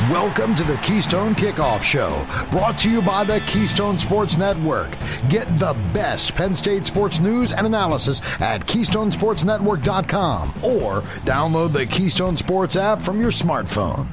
Welcome to the Keystone Kickoff Show, brought to you by the Keystone Sports Network. Get the best Penn State sports news and analysis at KeystonesportsNetwork.com or download the Keystone Sports app from your smartphone.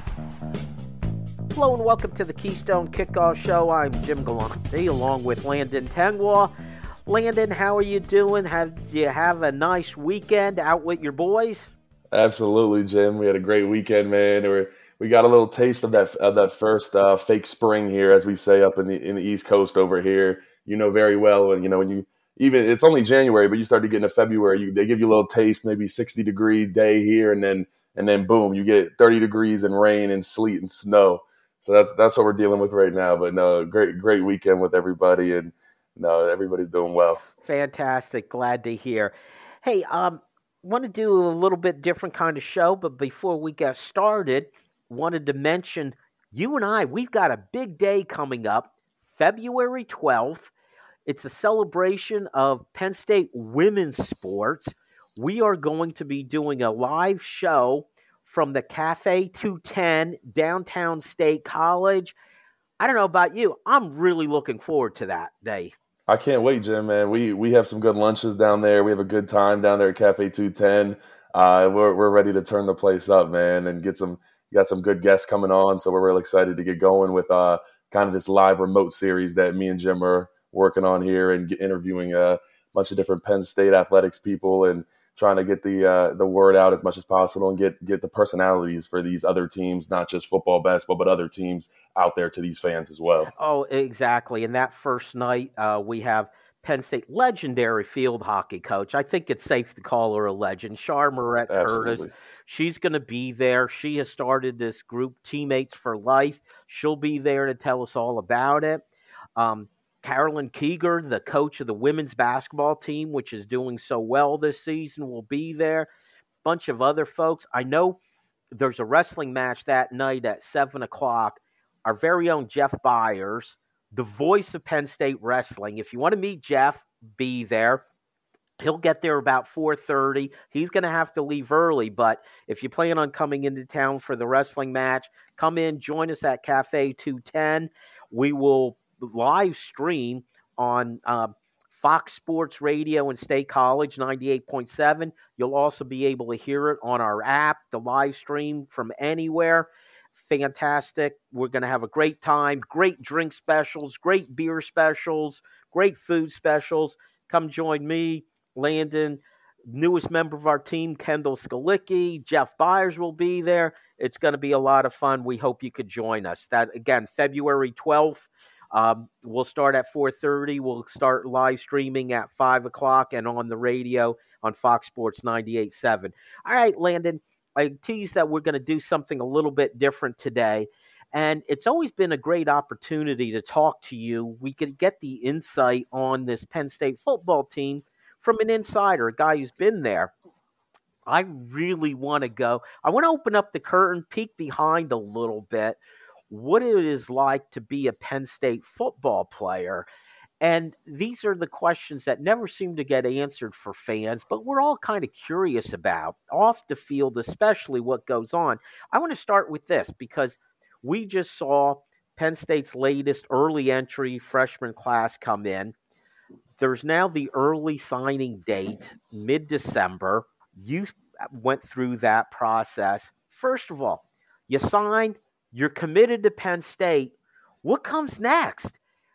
Hello and welcome to the Keystone Kickoff Show. I'm Jim Galante along with Landon Tengwall. Landon, how are you doing? Do you have a nice weekend out with your boys? Absolutely, Jim. We had a great weekend, man. We got a little taste of that first fake spring here, as we say up in the East Coast over here. You know very well, and when you even it's only January, but you start to get into February, they give you a little taste, maybe 60-degree day here, and then boom, you get 30 degrees and rain and sleet and snow. So that's what we're dealing with right now. But no, great weekend with everybody, and no, everybody's doing well. Fantastic, glad to hear. Hey, want to do a little bit different kind of show, but before we get started, wanted to mention you and we've got a big day coming up, February 12th. It's a celebration of Penn State women's sports. We are going to be doing a live show from the Cafe 210 downtown State College. I don't know about you. I'm really looking forward to that day. I can't wait, Jim, man. We have some good lunches down there. We have a good time down there at Cafe 210. We're ready to turn the place up, man, and got some good guests coming on. So we're really excited to get going with kind of this live remote series that me and Jim are working on here, and interviewing a bunch of different Penn State athletics people and trying to get the word out as much as possible and get the personalities for these other teams, not just football, basketball, but other teams out there to these fans as well. Oh, exactly. And that first night, we have Penn State legendary field hockey coach. I think it's safe to call her a legend, Char Marette Curtis. She's going to be there. She has started this group, Teammates for Life. She'll be there to tell us all about it. Carolyn Keeger, the coach of the women's basketball team, which is doing so well this season, will be there. Bunch of other folks. I know there's a wrestling match that night at 7 o'clock. Our very own Jeff Byers, the voice of Penn State wrestling. If you want to meet Jeff, be there. He'll get there about 4:30. He's going to have to leave early, but if you plan on coming into town for the wrestling match, come in, join us at Cafe 210. We will live stream on Fox Sports Radio and State College 98.7. You'll also be able to hear it on our app, the live stream from anywhere. Fantastic. We're going to have a great time, great drink specials, great beer specials, great food specials. Come join me, Landon, newest member of our team, Kendall Skalicki, Jeff Byers will be there. It's going to be a lot of fun. We hope you could join us. That, again, February 12th. We'll start at 4:30. We'll start live streaming at 5 o'clock and on the radio on Fox Sports 98.7. All right, Landon, I teased that we're going to do something a little bit different today. And it's always been a great opportunity to talk to you. We could get the insight on this Penn State football team from an insider, a guy who's been there. I really want to go. I want to open up the curtain, peek behind a little bit, what it is like to be a Penn State football player. And these are the questions that never seem to get answered for fans, but we're all kind of curious about, off the field, especially what goes on. I want to start with this because we just saw Penn State's latest early entry freshman class come in. There's now the early signing date, mid-December. You went through that process. First of all, you signed, you're committed to Penn State. What comes next?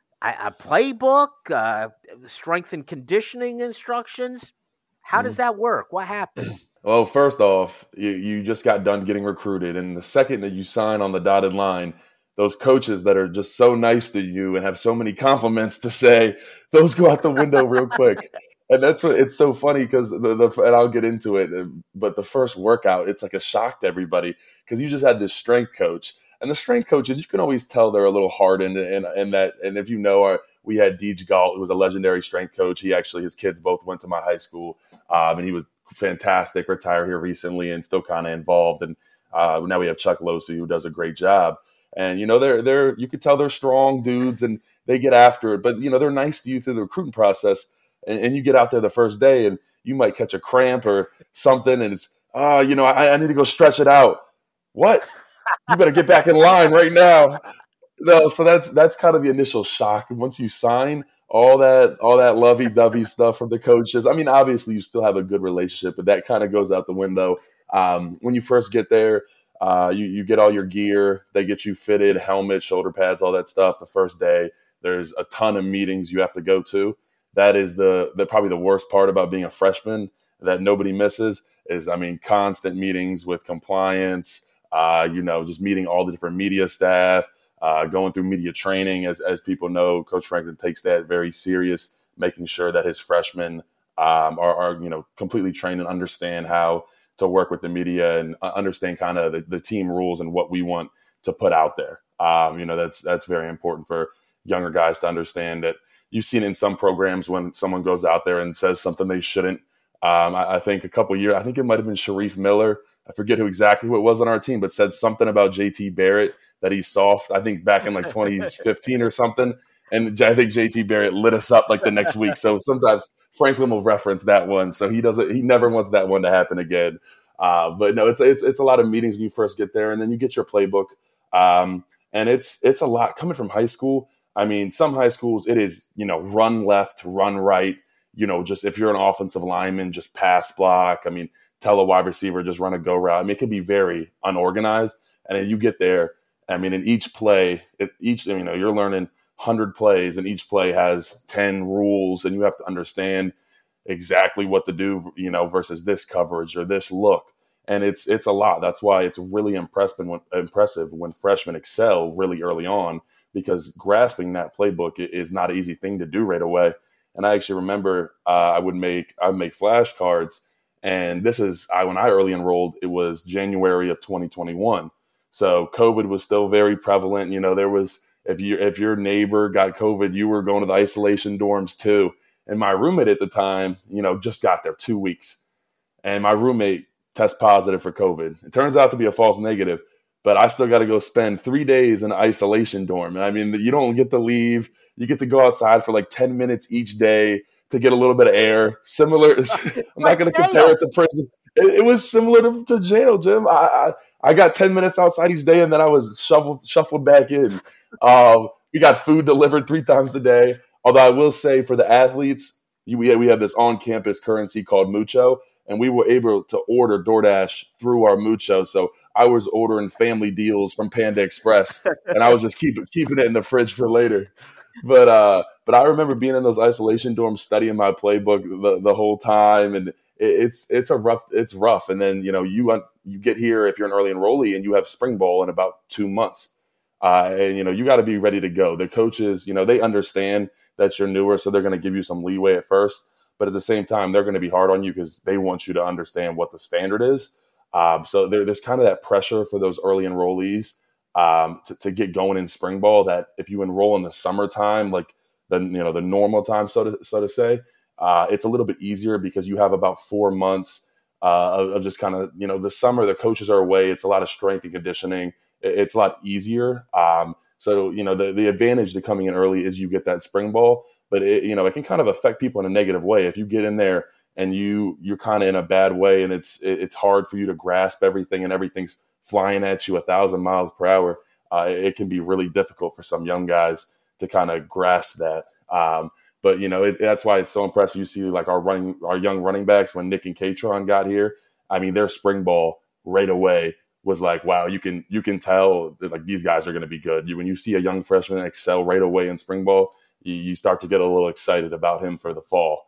A playbook, strength and conditioning instructions? How does that work? What happens? Well, first off, you just got done getting recruited. And the second that you sign on the dotted line, those coaches that are just so nice to you and have so many compliments to say, those go out the window real quick. And that's what it's so funny because and I'll get into it, but the first workout, it's like a shock to everybody because you just had this strength coach. And the strength coaches, you can always tell they're a little hardened and that. And if you know, we had Deej Galt, who was a legendary strength coach. His kids both went to my high school, and he was fantastic. Retired here recently and still kind of involved. And now we have Chuck Losey, who does a great job. And they're you could tell they're strong dudes and they get after it. But they're nice to you through the recruiting process. And you get out there the first day and you might catch a cramp or something, and it's I need to go stretch it out. What? You better get back in line right now. No, so that's kind of the initial shock. Once you sign, all that lovey-dovey stuff from the coaches. I mean, obviously you still have a good relationship, but that kind of goes out the window. When you first get there, you get all your gear. They get you fitted, helmet, shoulder pads, all that stuff. The first day, there's a ton of meetings you have to go to. That is the probably the worst part about being a freshman that nobody misses is, I mean, constant meetings with compliance, just meeting all the different media staff, going through media training. As people know, Coach Franklin takes that very serious, making sure that his freshmen are completely trained and understand how to work with the media and understand kind of the team rules and what we want to put out there. That's very important for younger guys to understand that. You've seen in some programs when someone goes out there and says something they shouldn't. I think a couple of years, I think it might have been Sharif Miller. I forget who exactly what was on our team, but said something about JT Barrett that he's soft. I think back in like 2015 or something. And I think JT Barrett lit us up like the next week. So sometimes Franklin will reference that one. So he never wants that one to happen again. But no, it's a lot of meetings when you first get there, and then you get your playbook. And it's a lot coming from high school. I mean, some high schools, it is, run left, run right, just if you're an offensive lineman, just pass block. I mean, tell a wide receiver, just run a go route. I mean, it can be very unorganized. And then you get there, I mean, in each play, you're learning 100 plays, and each play has 10 rules, and you have to understand exactly what to do, versus this coverage or this look. And it's a lot. That's why it's really impressive when freshmen excel really early on, because grasping that playbook is not an easy thing to do right away. And I actually remember I would make flashcards, and this is when I early enrolled, it was January of 2021. So COVID was still very prevalent. There was, if your neighbor got COVID, you were going to the isolation dorms too. And my roommate at the time, just got there 2 weeks, and my roommate test positive for COVID. It turns out to be a false negative, but I still got to go spend 3 days in an isolation dorm. And I mean, you don't get to leave. You get to go outside for like 10 minutes each day to get a little bit of air. Similar. I'm not going to compare it to prison. It was similar to jail, Jim. I got 10 minutes outside each day, and then I was shuffled back in. We got food delivered 3 times a day. Although I will say for the athletes, we have this on-campus currency called Mucho, and we were able to order DoorDash through our Mucho. So I was ordering family deals from Panda Express, and I was just keeping it in the fridge for later. But I remember being in those isolation dorms, studying my playbook the whole time, and it's rough. And then you get here if you're an early enrollee, and you have spring ball in about 2 months, and you got to be ready to go. The coaches, they understand that you're newer, so they're going to give you some leeway at first. But at the same time, they're going to be hard on you because they want you to understand what the standard is. So there's kind of that pressure for those early enrollees to get going in spring ball, that if you enroll in the summertime, like the normal time, so to say, it's a little bit easier because you have about 4 months of just kind of, the summer, the coaches are away. It's a lot of strength and conditioning. It's a lot easier. So the advantage to coming in early is you get that spring ball, but it can kind of affect people in a negative way. If you get in there and you're kind of in a bad way, and it's hard for you to grasp everything, and everything's flying at you 1,000 miles per hour, it can be really difficult for some young guys to kind of grasp that. But that's why it's so impressive. You see, like our young running backs, when Nick and Katron got here, I mean, their spring ball right away was like, wow, you can tell that, like, these guys are going to be good. When you see a young freshman excel right away in spring ball, you start to get a little excited about him for the fall.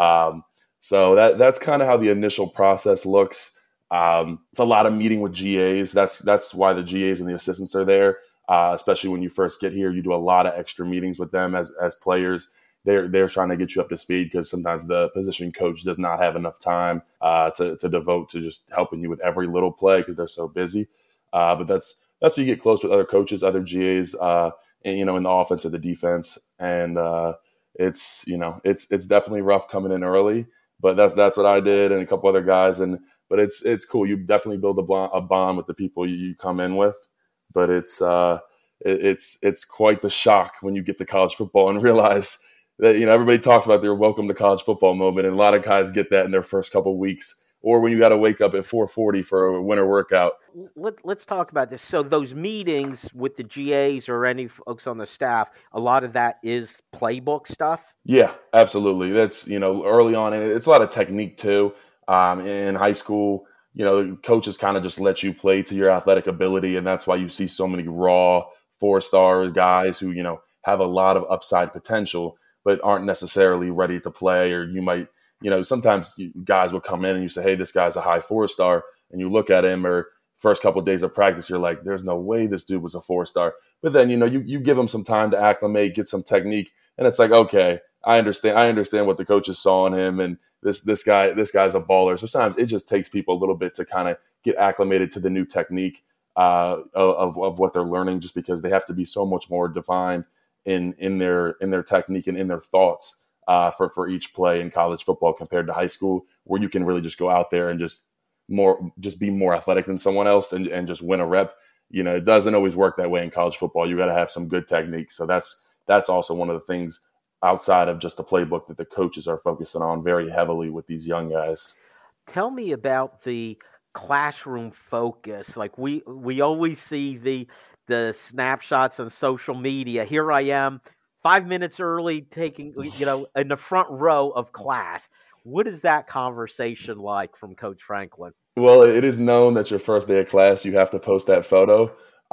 So that's kind of how the initial process looks. It's a lot of meeting with GAs. That's why the GAs and the assistants are there. Especially when you first get here, you do a lot of extra meetings with them as players. They're trying to get you up to speed, because sometimes the position coach does not have enough time to devote to just helping you with every little play, because they're so busy. But that's where you get close with other coaches, other GAs, in the offense or the defense. And it's definitely rough coming in early, but that's what I did, and a couple other guys. But it's cool. You definitely build a bond with the people you come in with. But it's quite the shock when you get to college football and realize that everybody talks about their welcome to college football moment, and a lot of guys get that in their first couple of weeks or when you got to wake up at 4:40 for a winter workout. Let's talk about this. So those meetings with the GAs or any folks on the staff, a lot of that is playbook stuff? Yeah, absolutely. That's, early on, and it's a lot of technique too. In high school, coaches kind of just let you play to your athletic ability, and that's why you see so many raw 4-star guys who, have a lot of upside potential, but aren't necessarily ready to play. Or you might, sometimes guys will come in and you say, hey, this guy's a high 4-star, and you look at him, or first couple of days of practice, you're like, there's no way this dude was a 4-star. But then, you give him some time to acclimate, get some technique, and it's like, okay, I understand what the coaches saw in him, and this guy's a baller. So sometimes it just takes people a little bit to kind of get acclimated to the new technique of what they're learning, just because they have to be so much more defined in their technique and in their thoughts for each play in college football compared to high school, where you can really just go out there and just be more athletic than someone else and just win a rep. It doesn't always work that way in college football. You got to have some good technique. So that's also one of the things outside of just the playbook that the coaches are focusing on very heavily with these young guys. Tell me about the classroom focus. Like we always see the snapshots on social media. Here I am 5 minutes early taking, in the front row of class. What is that conversation like from Coach Franklin? Well, it is known that your first day of class, you have to post that photo.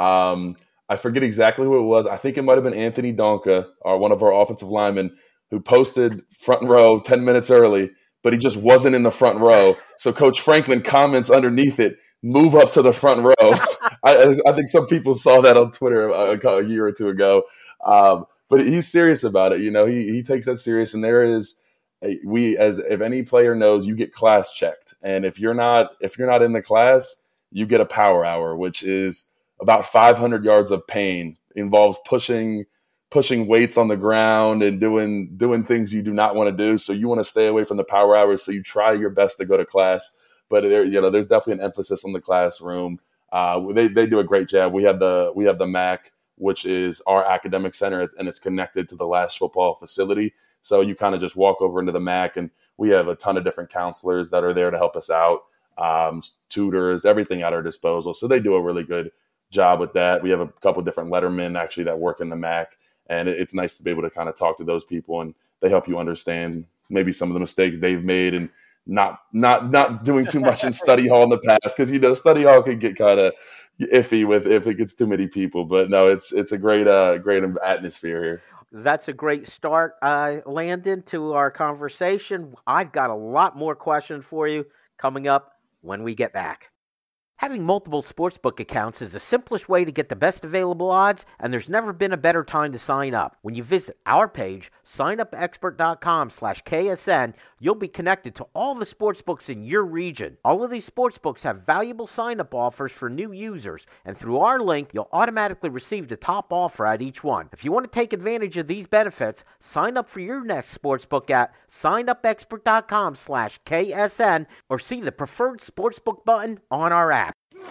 I forget exactly who it was. I think it might have been Anthony Donka, one of our offensive linemen, who posted front row 10 minutes early, but he just wasn't in the front row. So Coach Franklin comments underneath it, move up to the front row. I think some people saw that on Twitter a year or two ago. But he's serious about it. He takes that serious. And there is, if any player knows, you get class checked. And if you're not in the class, you get a power hour, which is about 500 yards of pain, involves pushing weights on the ground and doing things you do not want to do. So you want to stay away from the power hours. So you try your best to go to class, but there's definitely an emphasis on the classroom. They do a great job. We have the MAC, which is our academic center, and it's connected to the Lasch football facility. So you kind of just walk over into the MAC, and we have a ton of different counselors that are there to help us out, tutors, everything at our disposal. So they do a really good job with that. We have a couple of different lettermen actually that work in the MAC, and it's nice to be able to kind of talk to those people, and they help you understand maybe some of the mistakes they've made and not doing too much in study hall in the past, because study hall can get kind of iffy if it gets too many people. But no, it's a great atmosphere here. That's a great start, Landon, to our conversation. I've got a lot more questions for you coming up when we get back. Having multiple sportsbook accounts is the simplest way to get the best available odds, and there's never been a better time to sign up. When you visit our page, signupexpert.com/KSN, you'll be connected to all the sportsbooks in your region. All of these sportsbooks have valuable sign-up offers for new users, and through our link, you'll automatically receive the top offer at each one. If you want to take advantage of these benefits, sign up for your next sportsbook at signupexpert.com/KSN or see the preferred sportsbook button on our app.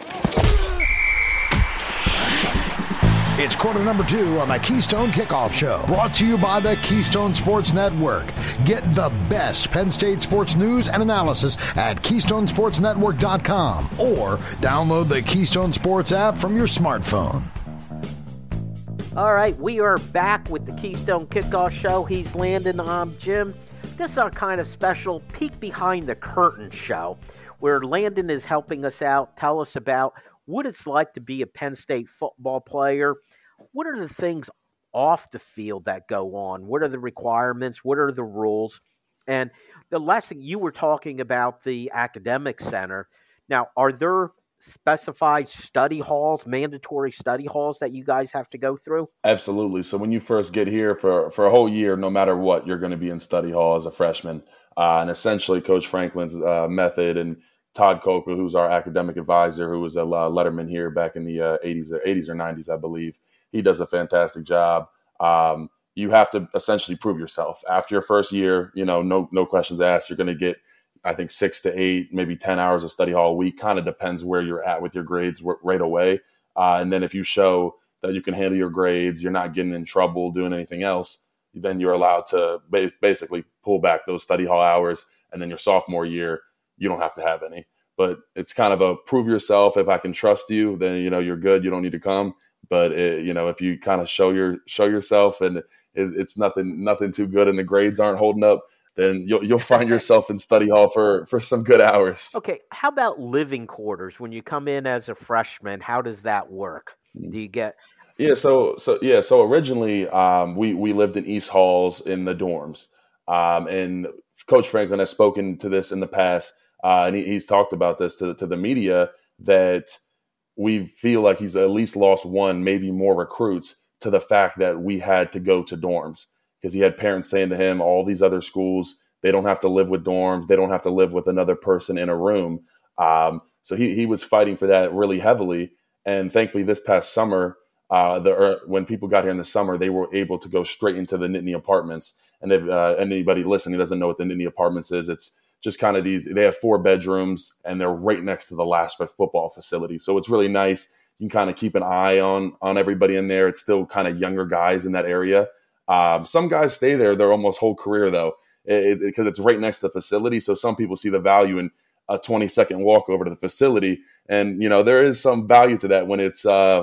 It's quarter number 2 on the Keystone Kickoff Show, brought to you by the Keystone Sports Network. Get the best Penn State sports news and analysis at KeystoneSportsNetwork.com or download the Keystone Sports app from your smartphone. All right, we are back with the Keystone Kickoff Show. He's Landon, I'm Jim. This is our kind of special peek behind the curtain show, where Landon is helping us out, tell us about what it's like to be a Penn State football player. What are the things off the field that go on? What are the requirements? What are the rules? And the last thing, you were talking about the academic center. Now, are there specified study halls, mandatory study halls that you guys have to go through? Absolutely. So when you first get here for a whole year, no matter what, you're going to be in study hall as a freshman. And essentially Coach Franklin's method, and Todd Coker, who's our academic advisor, who was a letterman here back in the 80s or 90s, I believe. He does a fantastic job. You have to essentially prove yourself. After your first year, no questions asked. You're going to get, I think, 6 to 8, maybe 10 hours of study hall a week. Kind of depends where you're at with your grades right away. And then if you show that you can handle your grades, you're not getting in trouble doing anything else, then you're allowed to basically pull back those study hall hours. And then your sophomore year, you don't have to have any. But it's kind of a prove yourself. If I can trust you, then, you're good. You don't need to come. But if you kind of show yourself and it's nothing too good and the grades aren't holding up, then you'll find yourself in study hall for some good hours. Okay, how about living quarters? When you come in as a freshman, how does that work? Do you get? So originally we lived in East Halls in the dorms, and Coach Franklin has spoken to this in the past, and he's talked about this to the media, that we feel like he's at least lost one, maybe more recruits to the fact that we had to go to dorms, because he had parents saying to him, all these other schools, they don't have to live with dorms. They don't have to live with another person in a room. So he was fighting for that really heavily. And thankfully this past summer, when people got here in the summer, they were able to go straight into the Nittany Apartments. And if anybody listening doesn't know what the Nittany Apartments is, it's just kind of they have 4 bedrooms and they're right next to the Lashford football facility. So it's really nice. You can kind of keep an eye on everybody in there. It's still kind of younger guys in that area. Some guys stay there their almost whole career, though, because it's right next to the facility. So some people see the value in a 20-second walk over to the facility. And, there is some value to that when it's,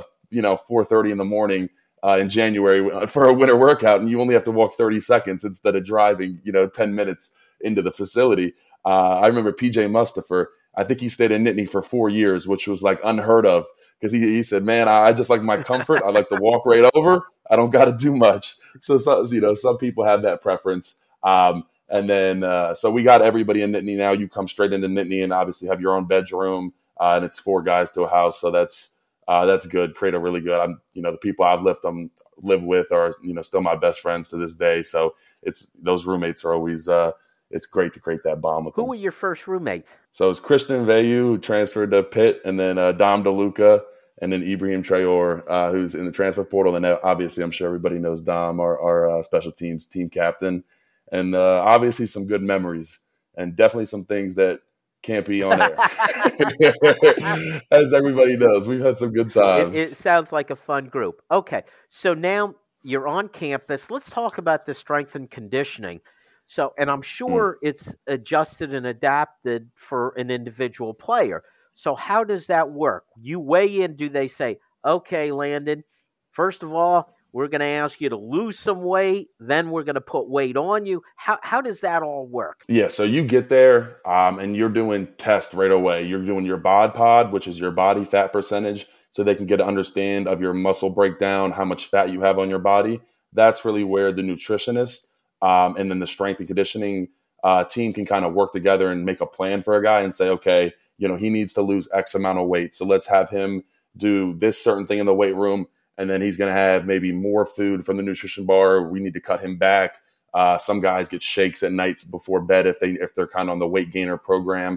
4:30 in the morning in January for a winter workout, and you only have to walk 30 seconds instead of driving, 10 minutes into the facility. I remember PJ Mustipher. I think he stayed in Nittany for 4 years, which was like unheard of, because he said, man, I just like my comfort. I like to walk right over. I don't got to do much. So, some people have that preference. And then, so we got everybody in Nittany now. You come straight into Nittany and obviously have your own bedroom, and it's 4 guys to a house. So that's good. Create a really good, the people I've lived with are, still my best friends to this day. So those roommates are always, it's great to create that bond with them. Who were your first roommates? So it was Christian Veyu, who transferred to Pitt, and then Dom DeLuca, and then Ibrahim Traore, who's in the transfer portal. And obviously, I'm sure everybody knows Dom, our special teams team captain. And obviously some good memories, and definitely some things that can't be on air. As everybody knows, we've had some good times. It sounds like a fun group. Okay, so now you're on campus. Let's talk about the strength and conditioning. So, and I'm sure it's adjusted and adapted for an individual player. So how does that work? You weigh in, do they say, okay, Landon, first of all, we're going to ask you to lose some weight, then we're going to put weight on you. How does that all work? Yeah, so you get there and you're doing tests right away. You're doing your bod pod, which is your body fat percentage, so they can get an understand of your muscle breakdown, how much fat you have on your body. That's really where the nutritionist and then the strength and conditioning team can kind of work together and make a plan for a guy and say, okay, he needs to lose X amount of weight. So let's have him do this certain thing in the weight room. And then he's going to have maybe more food from the nutrition bar. We need to cut him back. Some guys get shakes at nights before bed if they're kind of on the weight gainer program.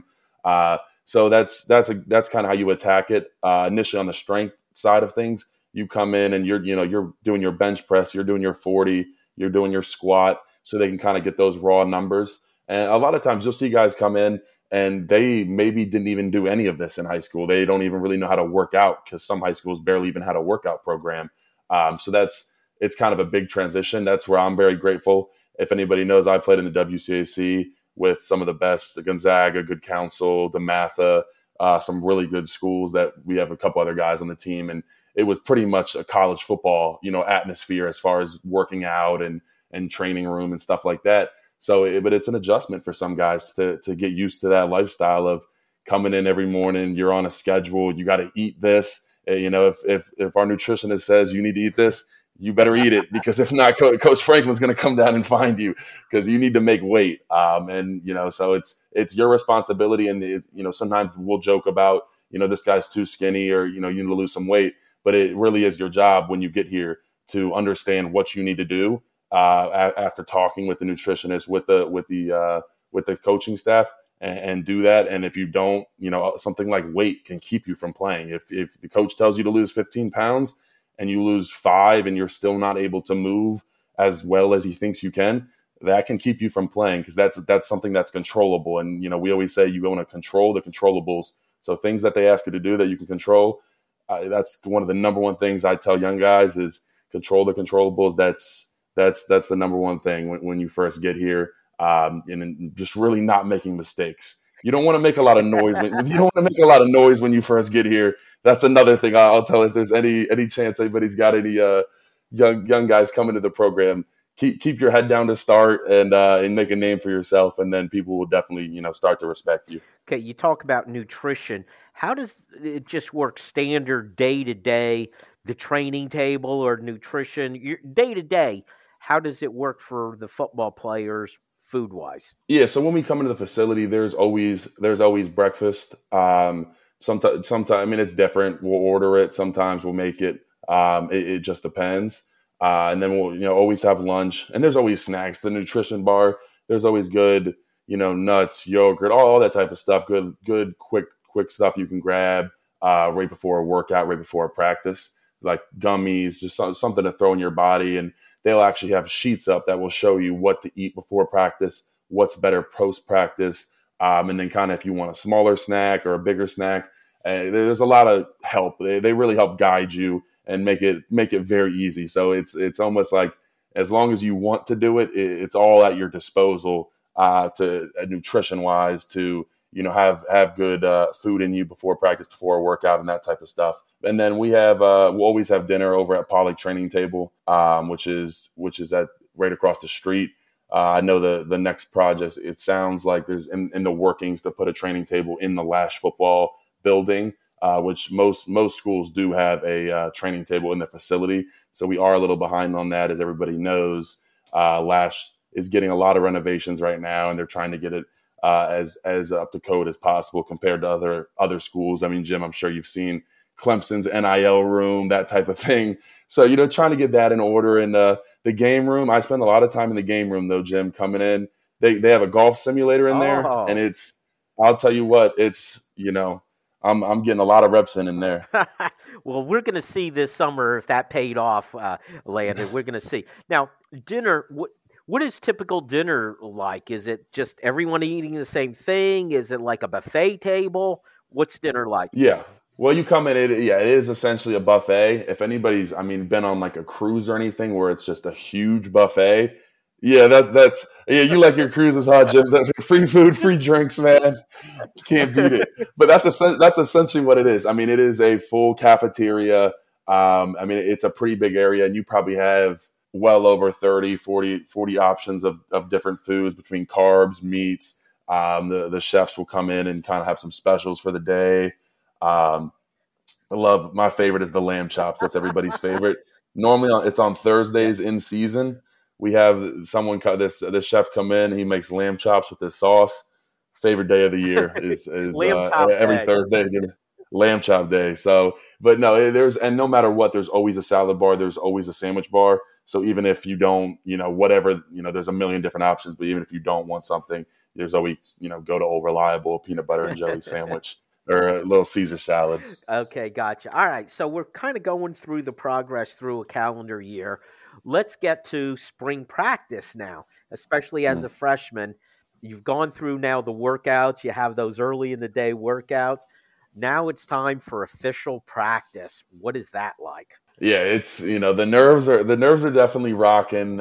So that's kind of how you attack it. Initially on the strength side of things, you come in and you're doing your bench press, you're doing your 40, you're doing your squat, so they can kind of get those raw numbers. And a lot of times you'll see guys come in and they maybe didn't even do any of this in high school. They don't even really know how to work out, because some high schools barely even had a workout program. So it's kind of a big transition. That's where I'm very grateful. If anybody knows, I played in the WCAC with some of the best, the Gonzaga, Good Counsel, DeMatha, some really good schools that we have a couple other guys on the team. And it was pretty much a college football, atmosphere as far as working out and training room and stuff like that. So, but it's an adjustment for some guys to get used to that lifestyle of coming in every morning. You're on a schedule. You got to eat this. If our nutritionist says you need to eat this, you better eat it, because if not, Coach Franklin's going to come down and find you, because you need to make weight. So it's your responsibility. And sometimes we'll joke about, this guy's too skinny, or you need to lose some weight, but it really is your job when you get here to understand what you need to do. After talking with the nutritionist, with the coaching staff, and do that. And if you don't, something like weight can keep you from playing. If the coach tells you to lose 15 pounds and you lose 5 and you're still not able to move as well as he thinks you can, that can keep you from playing, because that's something that's controllable. And, we always say you want to control the controllables. So things that they ask you to do that you can control, that's one of the number one things I tell young guys is control the controllables. That's the number one thing when you first get here, and just really not making mistakes. You don't want to make a lot of noise. You don't want to make a lot of noise when you first get here. That's another thing I'll tell you. If there's any chance anybody's got any young guys coming to the program, keep your head down to start and make a name for yourself, and then people will definitely start to respect you. Okay, you talk about nutrition. How does it just work standard day to day? The training table or nutrition, day to day? How does it work for the football players? Food wise? Yeah, so when we come into the facility, there's always breakfast. Sometimes I mean it's different. We'll order it. Sometimes we'll make it. It just depends. And then we'll always have lunch, and there's always snacks. The nutrition bar, there's always good nuts, yogurt, all that type of stuff. Good quick stuff you can grab right before a workout, right before a practice, like gummies, just something to throw in your body. And they'll actually have sheets up that will show you what to eat before practice, what's better post-practice, and then kind of if you want a smaller snack or a bigger snack. There's a lot of help. They really help guide you and make it very easy. So it's almost like as long as you want to do it, it's all at your disposal to nutrition-wise to have good food in you before practice, before a workout, and that type of stuff. And then we'll always have dinner over at Pollock Training Table, which is at right across the street. I know the next project, it sounds like there's in the workings to put a training table in the Lasch football building, which most schools do have a training table in the facility. So we are a little behind on that, as everybody knows. Lasch is getting a lot of renovations right now, and they're trying to get it as up to code as possible compared to other schools. I mean, Jim, I'm sure you've seen Clemson's NIL room, that type of thing. So, trying to get that in order. And the game room, I spend a lot of time in the game room, though, Jim, coming in. They have a golf simulator in there, and I'll tell you what, I'm getting a lot of reps in there. Well, we're going to see this summer if that paid off, Landon. We're going to see. Now, dinner, what is typical dinner like? Is it just everyone eating the same thing? Is it like a buffet table? What's dinner like? Yeah. Well, you come in, it is essentially a buffet. If anybody's, been on like a cruise or anything where it's just a huge buffet, that's you like your cruises, huh, Jim? Free food, free drinks, man. You can't beat it. But that's essentially what it is. It is a full cafeteria. It's a pretty big area, and you probably have well over 30, 40 options of different foods between carbs, meats. The chefs will come in and kind of have some specials for the day. My favorite is the lamb chops. That's everybody's favorite. Normally it's on Thursdays in season. We have someone this chef come in. He makes lamb chops with this sauce. Favorite day of the year is every Thursday, lamb chop day. So, but no, and no matter what, there's always a salad bar. There's always a sandwich bar. So even if you don't, whatever, there's a million different options, but even if you don't want something, there's always, go to Old Reliable, peanut butter and jelly sandwich. Or a little Caesar salad. Okay, gotcha. All right, so we're kind of going through the progress through a calendar year. Let's get to spring practice now, especially as a freshman. You've gone through now the workouts. You have those early in the day workouts. Now it's time for official practice. What is that like? Yeah, it's the nerves are definitely rocking.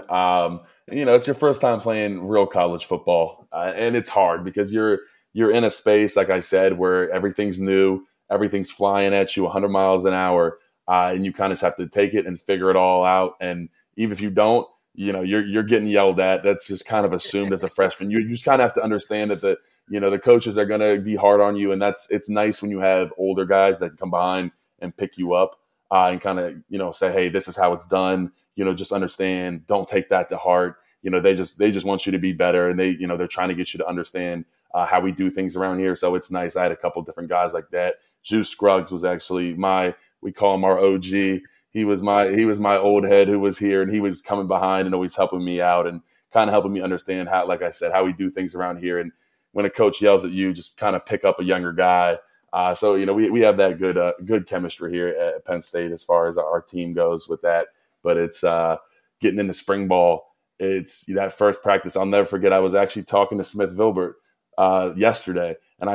It's your first time playing real college football, and it's hard because you're in a space, like I said, where everything's new, everything's flying at you 100 miles an hour, and you kind of just have to take it and figure it all out. And even if you don't, you're getting yelled at. That's just kind of assumed as a freshman. You just kind of have to understand that the coaches are going to be hard on you, and it's nice when you have older guys that come behind and pick you up and kind of say, hey, this is how it's done. Just understand. Don't take that to heart. They just want you to be better, and they're trying to get you to understand how we do things around here. So it's nice. I had a couple different guys like that. Juice Scruggs was actually we call him our OG. He was my old head who was here, and he was coming behind and always helping me out and kind of helping me understand how, like I said, how we do things around here. And when a coach yells at you, just kind of pick up a younger guy. So we have that good chemistry here at Penn State as far as our team goes with that. But it's getting into spring ball. It's that first practice. I'll never forget. I was actually talking to Smith Vilbert yesterday, and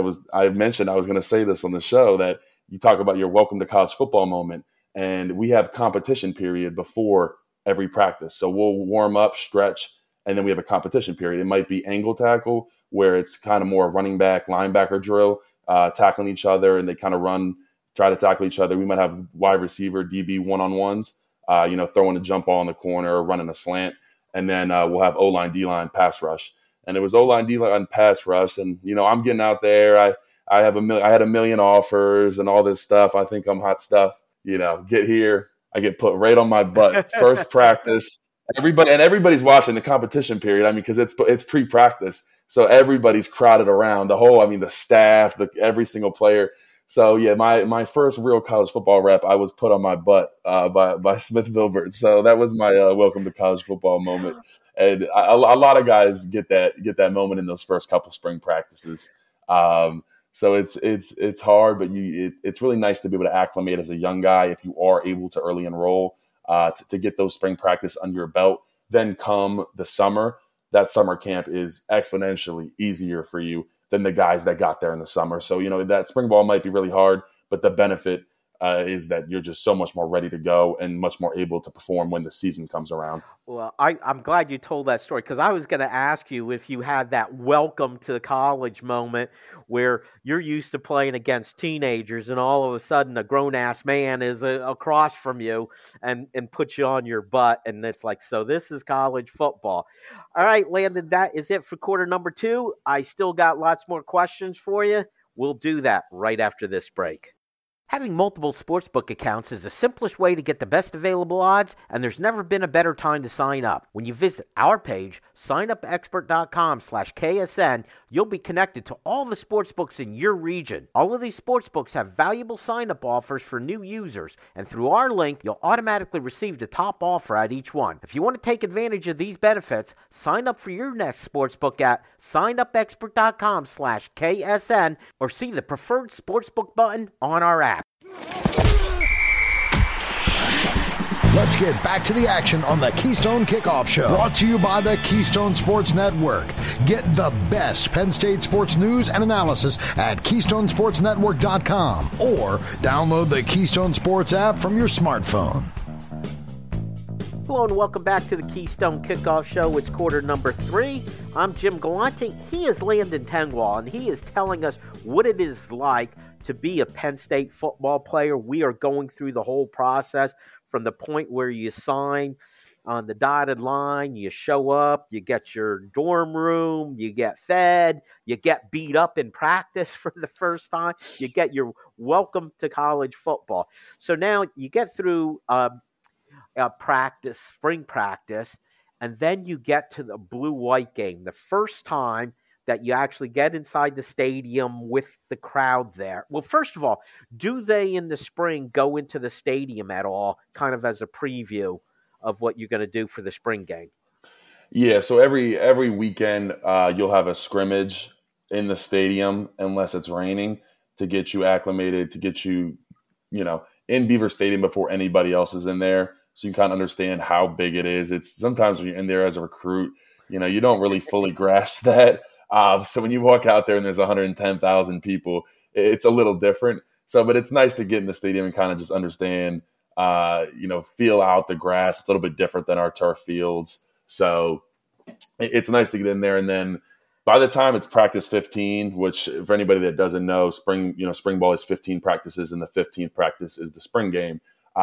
I mentioned I was going to say this on the show, that you talk about your welcome to college football moment, and we have competition period before every practice. So we'll warm up, stretch, and then we have a competition period. It might be angle tackle, where it's kind of more running back, linebacker drill, tackling each other, and they kind of try to tackle each other. We might have wide receiver, DB one-on-ones, throwing a jump ball in the corner or running a slant. And then we'll have O-line, D-line, pass rush. And it was O-line, D-line, pass rush. And, I'm getting out there. I had a million offers and all this stuff. I think I'm hot stuff. Get here. I get put right on my butt. First practice. Everybody's watching the competition period. I mean, because it's pre-practice. So everybody's crowded around. The staff, every single player. So, yeah, my first real college football rep, I was put on my butt by Smith Vilbert. So that was my welcome to college football moment. And a lot of guys get that moment in those first couple spring practices. So it's hard, but it's really nice to be able to acclimate as a young guy if you are able to early enroll to get those spring practice under your belt. Then come the summer, that summer camp is exponentially easier for you than the guys that got there in the summer. So, that spring ball might be really hard, but the benefit is that you're just so much more ready to go and much more able to perform when the season comes around. Well, I'm glad you told that story, because I was going to ask you if you had that welcome to college moment where you're used to playing against teenagers and all of a sudden a grown-ass man is across from you and puts you on your butt, and it's like, so this is college football. All right, Landon, that is it for quarter number 2. I still got lots more questions for you. We'll do that right after this break. Having multiple sportsbook accounts is the simplest way to get the best available odds, and there's never been a better time to sign up. When you visit our page, signupexpert.com/KSN, you'll be connected to all the sportsbooks in your region. All of these sportsbooks have valuable sign-up offers for new users, and through our link, you'll automatically receive the top offer at each one. If you want to take advantage of these benefits, sign up for your next sportsbook at signupexpert.com/KSN or see the preferred sportsbook button on our app. Let's get back to the action on the Keystone Kickoff Show. Brought to you by the Keystone Sports Network. Get the best Penn State sports news and analysis at KeystonesportsNetwork.com or download the Keystone Sports app from your smartphone. Hello and welcome back to the Keystone Kickoff Show. It's quarter number 3. I'm Jim Galante. He is Landon Tengwall, and he is telling us what it is like to be a Penn State football player. We are going through the whole process from the point where you sign on the dotted line, you show up, you get your dorm room, you get fed, you get beat up in practice for the first time, you get your welcome to college football. So now you get through practice, spring practice, and then you get to the blue-white game, the first time that you actually get inside the stadium with the crowd there. Well, first of all, do they in the spring go into the stadium at all, kind of as a preview of what you're going to do for the spring game? Yeah, so every weekend you'll have a scrimmage in the stadium unless it's raining to get you acclimated, to get you, in Beaver Stadium before anybody else is in there, so you can kind of understand how big it is. It's sometimes when you're in there as a recruit, you don't really fully grasp that. So when you walk out there and there's 110,000 people, it's a little different. So, but it's nice to get in the stadium and kind of just understand, feel out the grass. It's a little bit different than our turf fields. So it's nice to get in there. And then by the time it's practice 15, which for anybody that doesn't know, spring ball is 15 practices and the 15th practice is the spring game.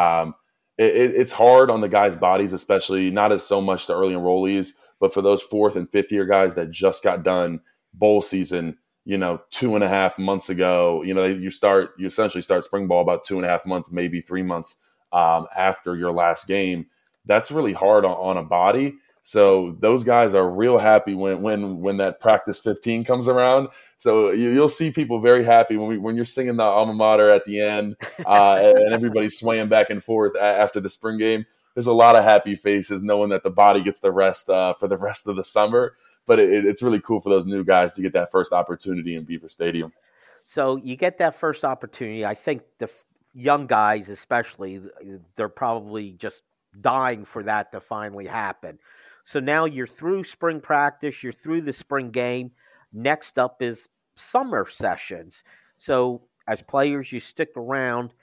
It's hard on the guys' bodies, especially not as so much the early enrollees, but for those 4th and 5th year guys that just got done bowl season, 2.5 months ago, you essentially start spring ball about 2.5 months, maybe 3 months after your last game. That's really hard on a body. So those guys are real happy when that practice 15 comes around. So you'll see people very happy when you're singing the alma mater at the end and everybody's swaying back and forth after the spring game. There's a lot of happy faces knowing that the body gets the rest for the rest of the summer. But it's really cool for those new guys to get that first opportunity in Beaver Stadium. So you get that first opportunity. I think the young guys especially, they're probably just dying for that to finally happen. So now you're through spring practice, you're through the spring game. Next up is summer sessions. So as players, you stick around.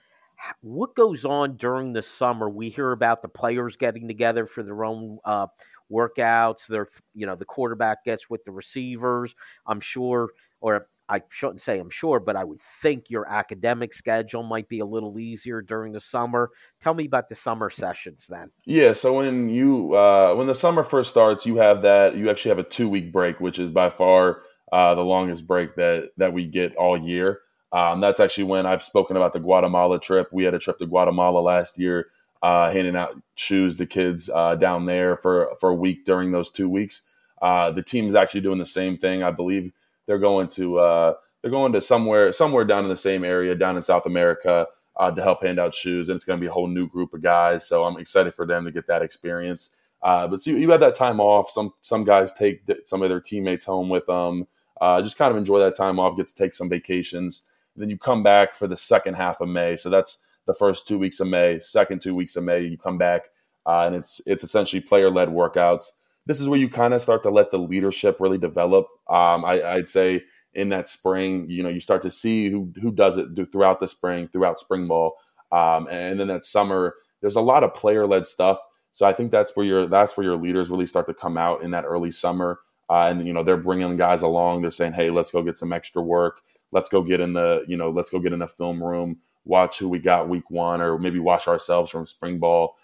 what goes on during the summer? We hear about the players getting together for their own workouts. The quarterback gets with the receivers. I'm sure, or I shouldn't say I'm sure, but I would think your academic schedule might be a little easier during the summer. Tell me about the summer sessions then. Yeah, so when when the summer first starts, you actually have a 2-week break, which is by far the longest break that we get all year. That's actually when I've spoken about the Guatemala trip. We had a trip to Guatemala last year, handing out shoes to kids down there for a week during those 2 weeks. The team is actually doing the same thing. I believe they're going to somewhere down in the same area down in South America to help hand out shoes, and it's going to be a whole new group of guys. So I'm excited for them to get that experience. But so you have that time off. Some guys take some of their teammates home with them. Just kind of enjoy that time off. Get to take some vacations. Then you come back for the second half of May. So that's the first 2 weeks of May. Second 2 weeks of May, you come back, and it's essentially player-led workouts. This is where you kind of start to let the leadership really develop. I'd say in that spring, you start to see who does it throughout the spring, throughout spring ball, and then that summer, there's a lot of player-led stuff. So I think that's where your leaders really start to come out in that early summer, and they're bringing guys along. They're saying, "Hey, let's go get some extra work. Let's go get in the film room, watch who we got week 1, or maybe watch ourselves from spring ball."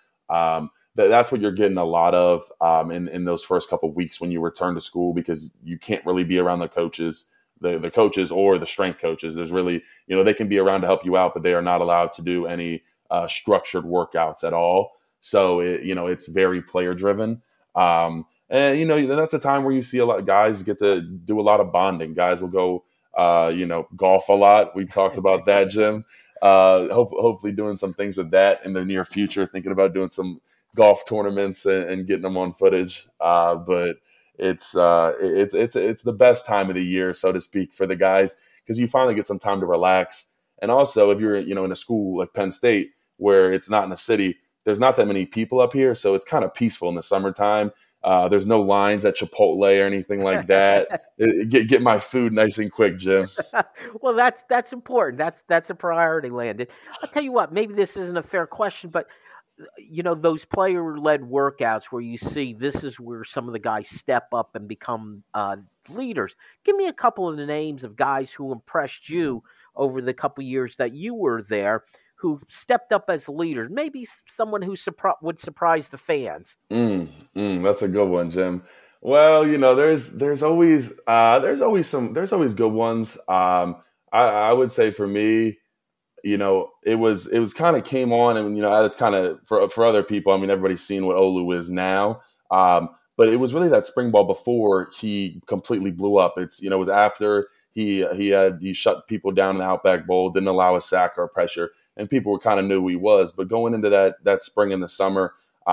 That's what you're getting a lot of in those first couple of weeks when you return to school, because you can't really be around the coaches, the coaches or the strength coaches. There's really, they can be around to help you out, but they are not allowed to do any structured workouts at all. So it's very player driven. And that's a time where you see a lot of guys get to do a lot of bonding. Guys will go golf a lot. We talked about that, Jim. Hopefully doing some things with that in the near future, thinking about doing some golf tournaments and getting them on footage. But it's the best time of the year, so to speak, for the guys, because you finally get some time to relax. And also, if you're, in a school like Penn State, where it's not in the city, there's not that many people up here. So it's kind of peaceful in the summertime. There's no lines at Chipotle or anything like that. Get my food nice and quick, Jim. Well, that's important. That's a priority, Landon. I'll tell you what, maybe this isn't a fair question, but those player-led workouts where you see this is where some of the guys step up and become leaders. Give me a couple of the names of guys who impressed you over the couple of years that you were there, who stepped up as leaders. Maybe someone who would surprise the fans. That's a good one, Jim. Well, there's always good ones. I would say for me, it was kind of came on, and it's kind of for other people. I mean, everybody's seen what Olu is now, but it was really that spring ball before he completely blew up. It was after he shut people down in the Outback Bowl, didn't allow a sack or pressure, and people were kind of knew who he was. But going into that spring and the summer,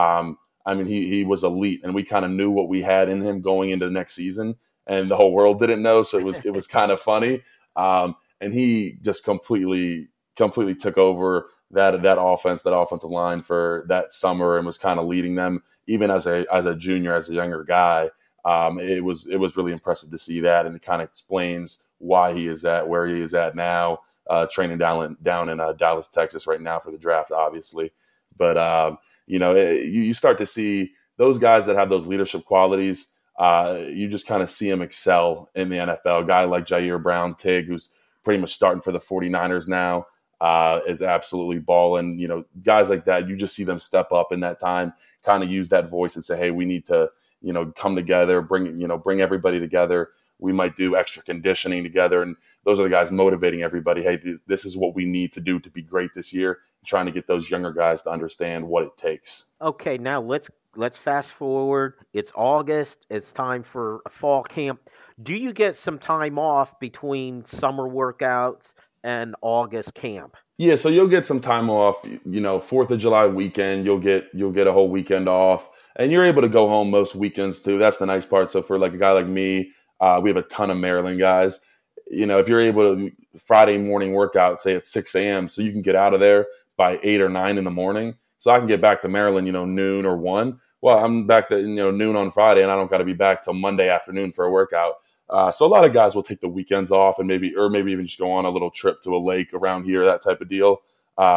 he was elite, and we kind of knew what we had in him going into the next season, and the whole world didn't know, so it was kind of funny. And he just completely took over that offense, that offensive line for that summer, and was kind of leading them even as a junior, as a younger guy. It was really impressive to see that, and it kind of explains why he is at where he is at now, training down in Dallas, Texas right now for the draft, obviously. But you start to see those guys that have those leadership qualities. You just kind of see them excel in the NFL. A guy like Jair Brown-Tig, who's pretty much starting for the 49ers now, is absolutely balling. Guys like that, you just see them step up in that time, kind of use that voice and say, hey, we need to, come together, bring everybody together. We might do extra conditioning together. And those are the guys motivating everybody. Hey, this is what we need to do to be great this year. Trying to get those younger guys to understand what it takes. Okay, now let's fast forward. It's August. It's time for a fall camp. Do you get some time off between summer workouts and August camp? Yeah, so you'll get some time off. 4th of July weekend, you'll get a whole weekend off, and you're able to go home most weekends too. That's the nice part. So for like a guy like me, we have a ton of Maryland guys. If you're able to Friday morning workout, say at 6 a.m., so you can get out of there by 8 or 9 in the morning, so I can get back to Maryland, noon or 1. Well, I'm back to noon on Friday, and I don't got to be back till Monday afternoon for a workout. So a lot of guys will take the weekends off and maybe even just go on a little trip to a lake around here, that type of deal.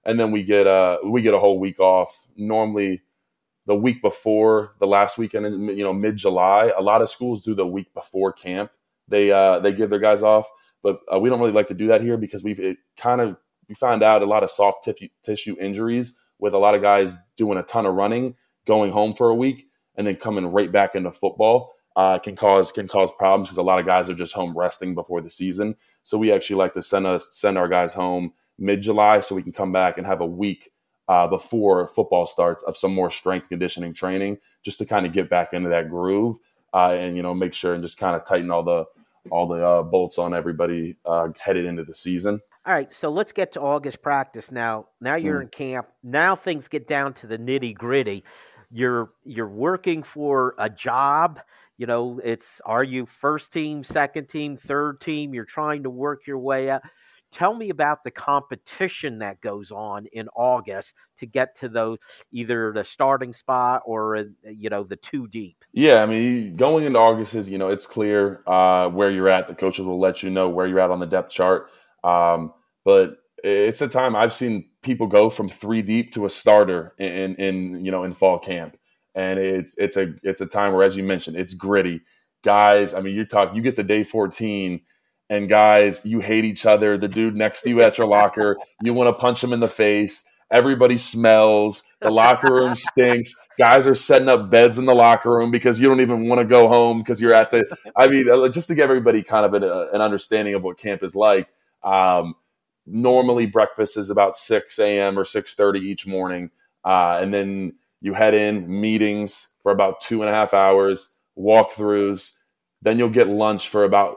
and then we get a whole week off. Normally, the week before the last weekend in mid-July. A lot of schools do the week before camp. They give their guys off, but we don't really like to do that here because we found out a lot of soft tissue injuries with a lot of guys doing a ton of running, going home for a week, and then coming right back into football. Can cause problems because a lot of guys are just home resting before the season. So we actually like to send our guys home mid-July so we can come back and have a week before football starts of some more strength conditioning training, just to kind of get back into that groove and make sure and just kind of tighten all the bolts on everybody headed into the season. All right, so let's get to August practice now. Now you're in camp. Now things get down to the nitty gritty. You're working for a job. Are you first team, second team, third team? You're trying to work your way up. Tell me about the competition that goes on in August to get to those, either the starting spot or, the two deep. Yeah, I mean, going into August is, it's clear where you're at. The coaches will let you know where you're at on the depth chart. But it's a time I've seen people go from 3 deep to a starter in fall camp. And it's a time where, as you mentioned, it's gritty. Guys, I mean, you get to day 14 and guys, you hate each other. The dude next to you at your locker, you want to punch him in the face. Everybody smells. The locker room stinks. Guys are setting up beds in the locker room because you don't even want to go home because you're at the – I mean, just to give everybody kind of an understanding of what camp is like, normally breakfast is about 6 a.m. or 6:30 each morning. And then you head in, meetings for about 2.5 hours, walkthroughs. Then you'll get lunch for about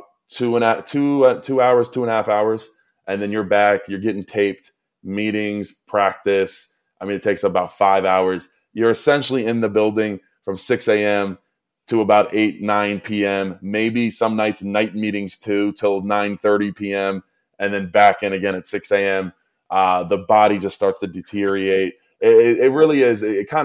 2.5 hours, and then you're back. You're getting taped, meetings, practice. I mean, it takes about 5 hours. You're essentially in the building from 6 a.m. to about 8, 9 p.m., maybe some nights night meetings too, till 9:30 p.m., and then back in again at 6 a.m. The body just starts to deteriorate. It really is.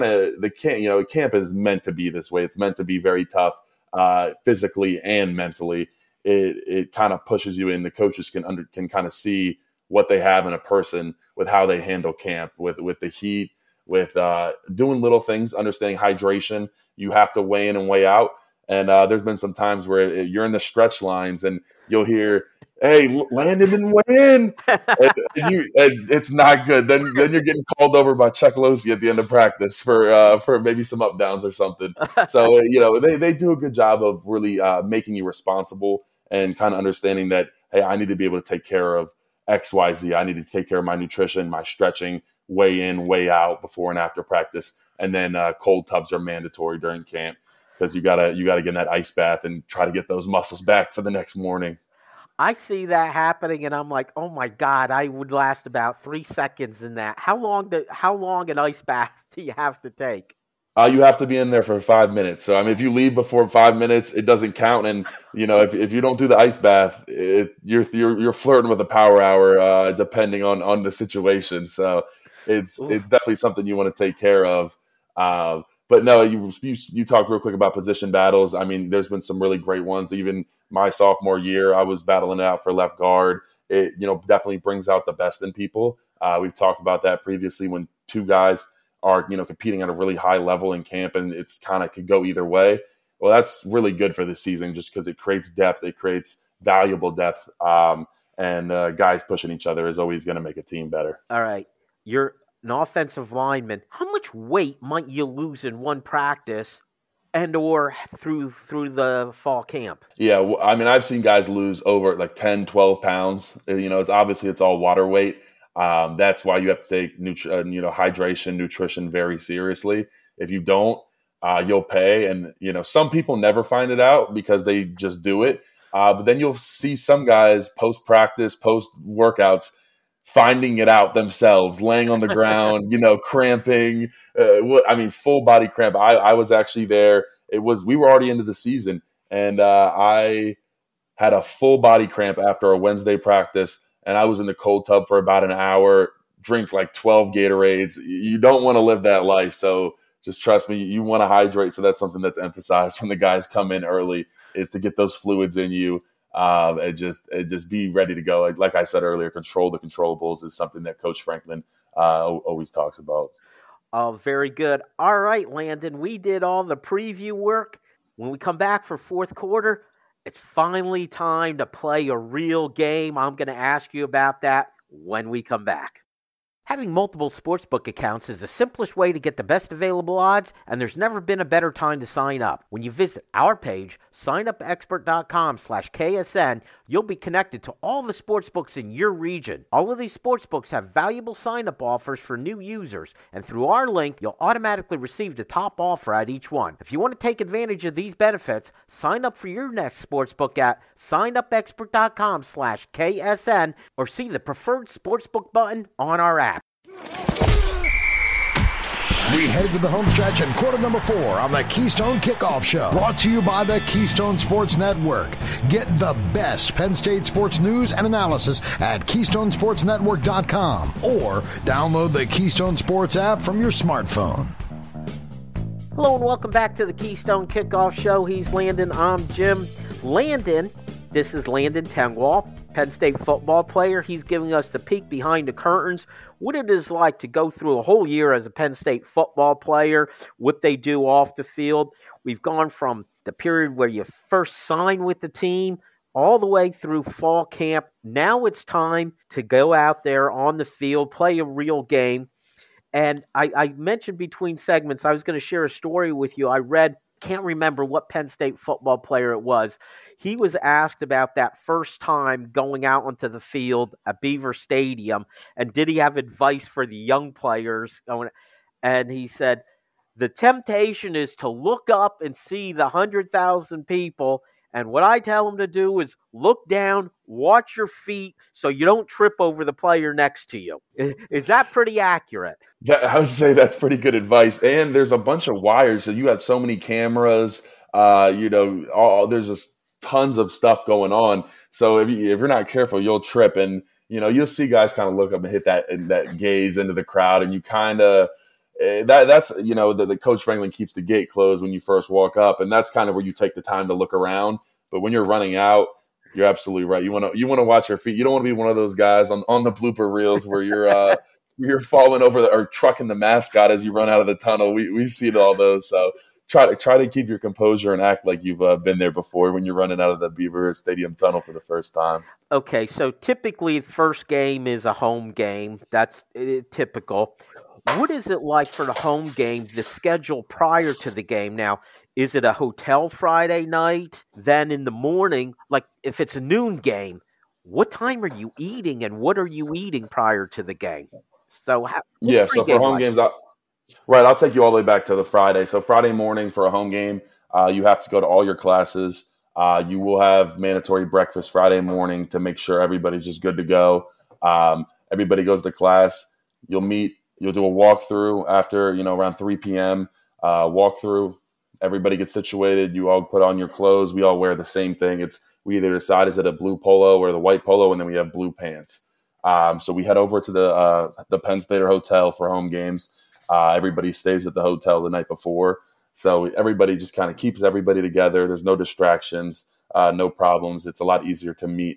Camp is meant to be this way. It's meant to be very tough, physically and mentally. It kind of pushes you in. The coaches can kind of see what they have in a person with how they handle camp, with the heat, with doing little things, understanding hydration. You have to weigh in and weigh out. And there's been some times where you're in the stretch lines and you'll hear, "Hey, Landon didn't weigh in." and it's not good. Then you're getting called over by Chuck Losey at the end of practice for maybe some up downs or something. So they do a good job of really making you responsible and kind of understanding that, hey, I need to be able to take care of X, Y, Z. I need to take care of my nutrition, my stretching, weigh in, weigh out before and after practice, and then cold tubs are mandatory during camp because you gotta get in that ice bath and try to get those muscles back for the next morning. I see that happening, and I'm like, oh my God, I would last about 3 seconds in that. How long an ice bath do you have to take? You have to be in there for 5 minutes. So, I mean, if you leave before 5 minutes, it doesn't count. And, if you don't do the ice bath, you're flirting with a power hour, depending on the situation. So it's definitely something you want to take care of. But no, you talked real quick about position battles. I mean, there's been some really great ones. Even my sophomore year, I was battling it out for left guard. It, definitely brings out the best in people. We've talked about that previously when two guys are, competing at a really high level in camp, and it's kind of could go either way. Well, that's really good for this season just because it creates depth. It creates valuable depth. And guys pushing each other is always going to make a team better. All right. You're an offensive lineman. How much weight might you lose in one practice and or through the fall camp? Yeah, well, I mean, I've seen guys lose over like 10, 12 pounds. It's all water weight. That's why you have to take hydration, nutrition very seriously. If you don't, you'll pay. And some people never find it out because they just do it. But then you'll see some guys post practice, post workouts, finding it out themselves, laying on the ground, cramping. Full body cramp. I was actually there. We were already into the season, and I had a full body cramp after a Wednesday practice. And I was in the cold tub for about an hour, drink like 12 Gatorades. You don't want to live that life. So just trust me, you want to hydrate. So that's something that's emphasized when the guys come in early is to get those fluids in you. And just be ready to go. Like I said earlier, control the controllables is something that Coach Franklin always talks about. Oh, very good. All right, Landon, we did all the preview work. When we come back for fourth quarter, it's finally time to play a real game. I'm going to ask you about that when we come back. Having multiple sportsbook accounts is the simplest way to get the best available odds, and there's never been a better time to sign up. When you visit our page, signupexpert.com/KSN, you'll be connected to all the sportsbooks in your region. All of these sportsbooks have valuable sign-up offers for new users, and through our link, you'll automatically receive the top offer at each one. If you want to take advantage of these benefits, sign up for your next sportsbook at signupexpert.com/KSN or see the preferred sportsbook button on our app. We head to the home stretch and quarter number 4 on the Keystone Kickoff Show. Brought to you by the Keystone Sports Network. Get the best Penn State sports news and analysis at KeystoneSportsNetwork.com or download the Keystone Sports app from your smartphone. Hello and welcome back to the Keystone Kickoff Show. He's Landon. I'm Jim. Landon, this is Landon Tengwall, Penn State football player. He's giving us the peek behind the curtains, what it is like to go through a whole year as a Penn State football player, what they do off the field. We've gone from the period where you first sign with the team all the way through fall camp. Now it's time to go out there on the field, play a real game. And I mentioned between segments, I was going to share a story with you. I read, can't remember what Penn State football player it was. He was asked about that first time going out onto the field at Beaver Stadium, and did he have advice for the young players? And he said, the temptation is to look up and see the 100,000 people, and what I tell them to do is look down, watch your feet, so you don't trip over the player next to you. Is that pretty accurate? I would say that's pretty good advice. And there's a bunch of wires, so you got so many cameras. There's just tons of stuff going on. So if you're not careful, you'll trip, and you'll see guys kind of look up and hit that gaze into the crowd, and you kind of that's the Coach Franklin keeps the gate closed when you first walk up, and that's kind of where you take the time to look around. But when you're running out, you're absolutely right. You want to watch your feet. You don't want to be one of those guys on the blooper reels where you're falling over or trucking the mascot as you run out of the tunnel. We've seen all those. So try to keep your composure and act like you've been there before when you're running out of the Beaver Stadium tunnel for the first time. Okay, so typically the first game is a home game. That's typical. What is it like for the home game, the schedule prior to the game? Now, is it a hotel Friday night? Then in the morning, like if it's a noon game, what time are you eating and what are you eating prior to the game? So so for home games, I'll take you all the way back to the Friday. So Friday morning for a home game, you have to go to all your classes. You will have mandatory breakfast Friday morning to make sure everybody's just good to go. Everybody goes to class. You'll do a walkthrough after, around 3 p.m. Walkthrough. Everybody gets situated. You all put on your clothes. We all wear the same thing. We either decide is it a blue polo or the white polo, and then we have blue pants. So we head over to the Penn State Hotel for home games. Everybody stays at the hotel the night before. So everybody just kind of keeps everybody together. There's no distractions, no problems. It's a lot easier to meet.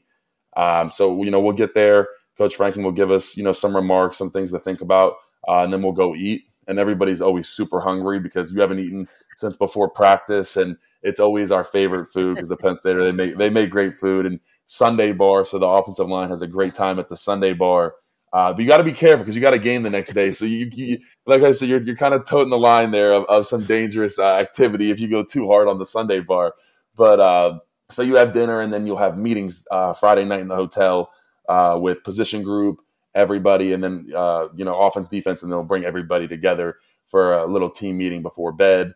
So we'll get there. Coach Franklin will give us, some remarks, some things to think about, and then we'll go eat. And everybody's always super hungry because you haven't eaten since before practice, and it's always our favorite food because the Penn Stater, they make great food. And Sunday bar, so the offensive line has a great time at the Sunday bar. But you got to be careful because you got a game the next day. So you like I said, you're kind of toting the line there of some dangerous activity if you go too hard on the Sunday bar. But so you have dinner, and then you'll have meetings Friday night in the hotel with position group, everybody, and then offense, defense, and they'll bring everybody together for a little team meeting before bed.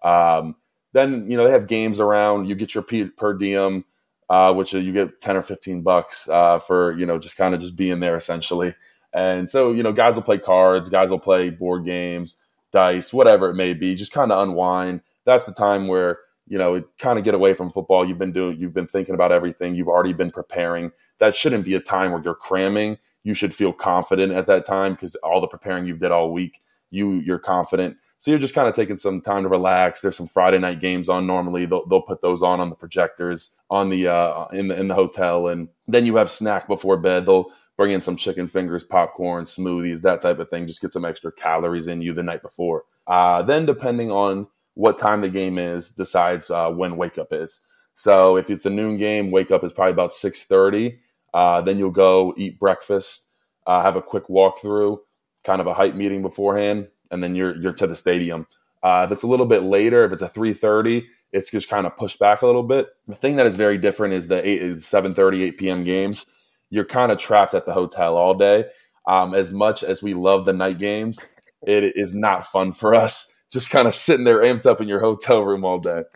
Then they have games around. You get your per diem, which you get $10 or $15 for just being there essentially. And so guys will play cards, guys will play board games, dice, whatever it may be. Just kind of unwind. That's the time where kind of get away from football. You've been thinking about everything. You've already been preparing. That shouldn't be a time where you're cramming. You should feel confident at that time because all the preparing you've did all week, you're confident. So you're just kind of taking some time to relax. There's some Friday night games on. Normally they'll put those on the projectors on the in the hotel, and then you have snack before bed. They'll bring in some chicken fingers, popcorn, smoothies, that type of thing. Just get some extra calories in you the night before. Then depending on what time the game is, decides when wake up is. So if it's a noon game, wake up is probably about 6:30. Then you'll go eat breakfast, have a quick walkthrough, kind of a hype meeting beforehand, and then you're to the stadium. If it's a little bit later, if it's a 3:30, it's just kind of pushed back a little bit. The thing that is very different is the 7:30, 8 p.m. games. You're kind of trapped at the hotel all day. As much as we love the night games, it is not fun for us. Just kind of sitting there amped up in your hotel room all day.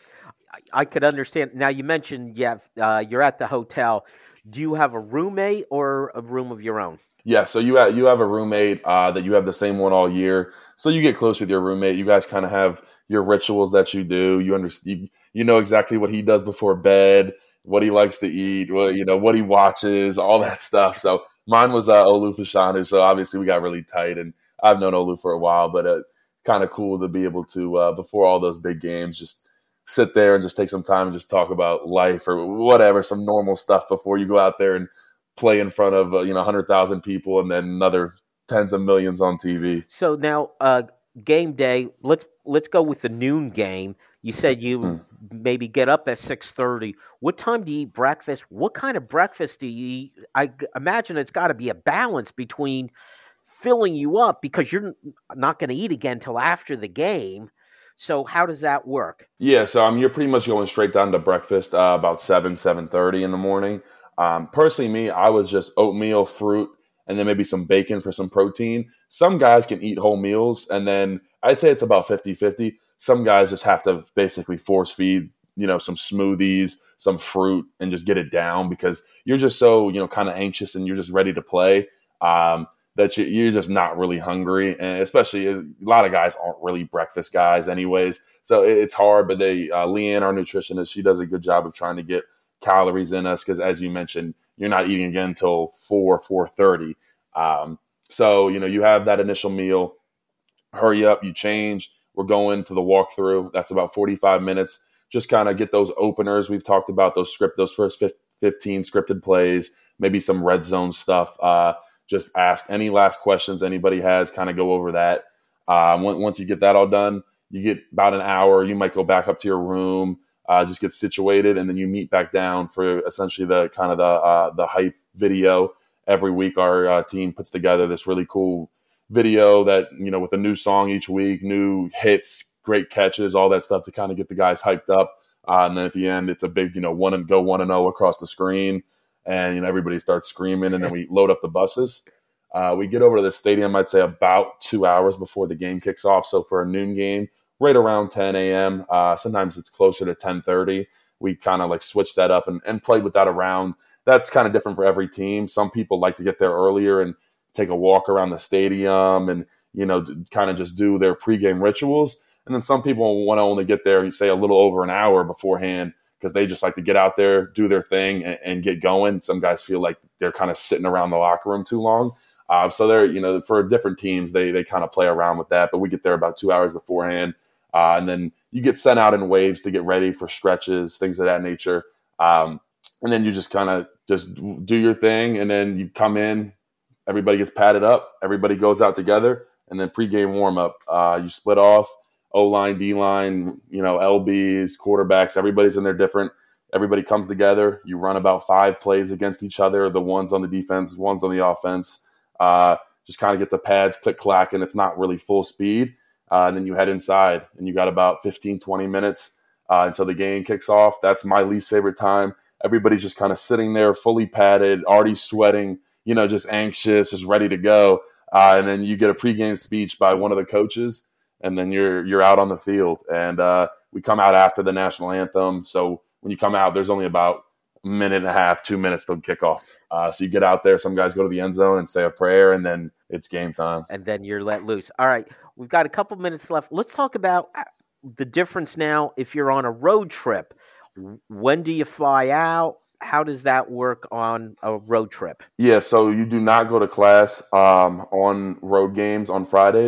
I could understand. Now, you mentioned you're at the hotel. Do you have a roommate or a room of your own? Yeah, so you have a roommate that you have the same one all year. So you get close with your roommate. You guys kind of have your rituals that you do. You understand. You know exactly what he does before bed, what he likes to eat, what he watches, all that stuff. So mine was Olu Fashanu. So obviously we got really tight, and I've known Olu for a while, but kind of cool to be able to before all those big games just sit there and just take some time and just talk about life or whatever, some normal stuff before you go out there and play in front of 100,000 people and then another tens of millions on TV. So now, game day. Let's go with the noon game. You said you maybe get up at 6:30. What time do you eat breakfast? What kind of breakfast do you eat? I imagine it's got to be a balance between filling you up because you're not going to eat again till after the game. So how does that work? Yeah, so you're pretty much going straight down to breakfast about 7:30 in the morning. Personally, me, I was just oatmeal, fruit, and then maybe some bacon for some protein. Some guys can eat whole meals, and then I'd say it's about 50-50. Some guys just have to basically force feed, some smoothies, some fruit, and just get it down because you're just so, kind of anxious and you're just ready to play. That you're just not really hungry. And especially a lot of guys aren't really breakfast guys anyways. So it's hard, but Leanne, our nutritionist, she does a good job of trying to get calories in us. Cause as you mentioned, you're not eating again until 4:30. So, you have that initial meal, hurry up, you change. We're going to the walkthrough. That's about 45 minutes. Just kind of get those openers. We've talked about those first 15 scripted plays, maybe some red zone stuff. Just ask any last questions anybody has, kind of go over that. Once you get that all done, you get about an hour. You might go back up to your room, just get situated, and then you meet back down for essentially the kind of the hype video. Every week, our team puts together this really cool video that, with a new song each week, new hits, great catches, all that stuff to kind of get the guys hyped up. And then at the end, it's a big, 1-0 across the screen. And everybody starts screaming, and then we load up the buses. We get over to the stadium, I'd say about 2 hours before the game kicks off. So for a noon game, right around 10 a.m., sometimes it's closer to 10:30. We kind of switch that up and play with that around. That's kind of different for every team. Some people like to get there earlier and take a walk around the stadium and, kind of just do their pregame rituals. And then some people want to only get there, say, a little over an hour beforehand, because they just like to get out there, do their thing, and get going. Some guys feel like they're kind of sitting around the locker room too long. So they're, for different teams, they kind of play around with that. But we get there about 2 hours beforehand. And then you get sent out in waves to get ready for stretches, things of that nature. And then you just kind of just do your thing. And then you come in, everybody gets padded up, everybody goes out together. And then pregame warm-up, you split off. O-line, D-line, LBs, quarterbacks, everybody's in there different. Everybody comes together. You run about 5 plays against each other, the ones on the defense, ones on the offense. Just kind of get the pads click-clack, and it's not really full speed. And then you head inside, and you got about 15, 20 minutes until the game kicks off. That's my least favorite time. Everybody's just kind of sitting there fully padded, already sweating, just anxious, just ready to go. And then you get a pregame speech by one of the coaches, and then you're out on the field. And we come out after the national anthem. So when you come out, there's only about a minute and a half, 2 minutes till kickoff. So you get out there. Some guys go to the end zone and say a prayer, and then it's game time. And then you're let loose. All right, we've got a couple minutes left. Let's talk about the difference now if you're on a road trip. When do you fly out? How does that work on a road trip? Yeah, so you do not go to class on road games on Fridays.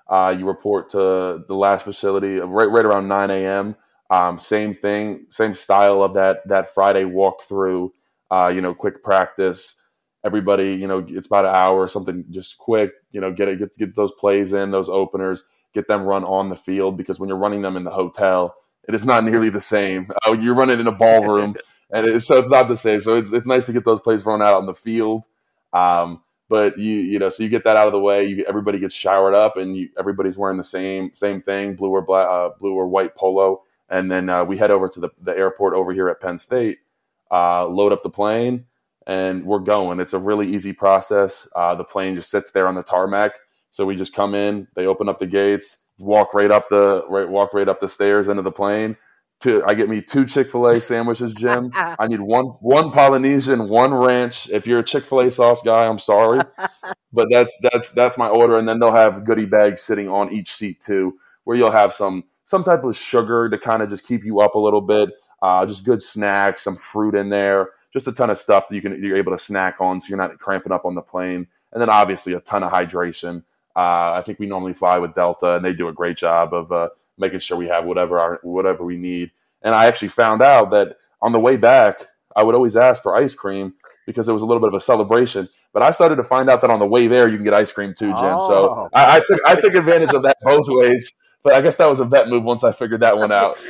You report to the last facility right around 9 a.m. Same thing, same style of that Friday walkthrough. Quick practice. Everybody, it's about an hour or something, just quick. Get those plays in, those openers, get them run on the field, because when you're running them in the hotel, it is not nearly the same. You're running in a ballroom, and so it's not the same. So it's nice to get those plays run out on the field. But so you get that out of the way. Everybody gets showered up, and everybody's wearing the same thing, blue or white polo. And then we head over to the airport over here at Penn State, load up the plane, and we're going. It's a really easy process. The plane just sits there on the tarmac. So we just come in, they open up the gates, walk right up the stairs into the plane. I get me 2 Chick-fil-A sandwiches, Jim. I need one Polynesian, 1 ranch. If you're a Chick-fil-A sauce guy, I'm sorry, but that's my order. And then they'll have goodie bags sitting on each seat too, where you'll have some type of sugar to kind of just keep you up a little bit. Just good snacks, some fruit in there, just a ton of stuff that you're able to snack on, so you're not cramping up on the plane. And then obviously a ton of hydration. I think we normally fly with Delta, and they do a great job of making sure we have whatever we need. And I actually found out that on the way back, I would always ask for ice cream because it was a little bit of a celebration. But I started to find out that on the way there, you can get ice cream too, Jim. So I took advantage of that both ways. But I guess that was a vet move once I figured that one out.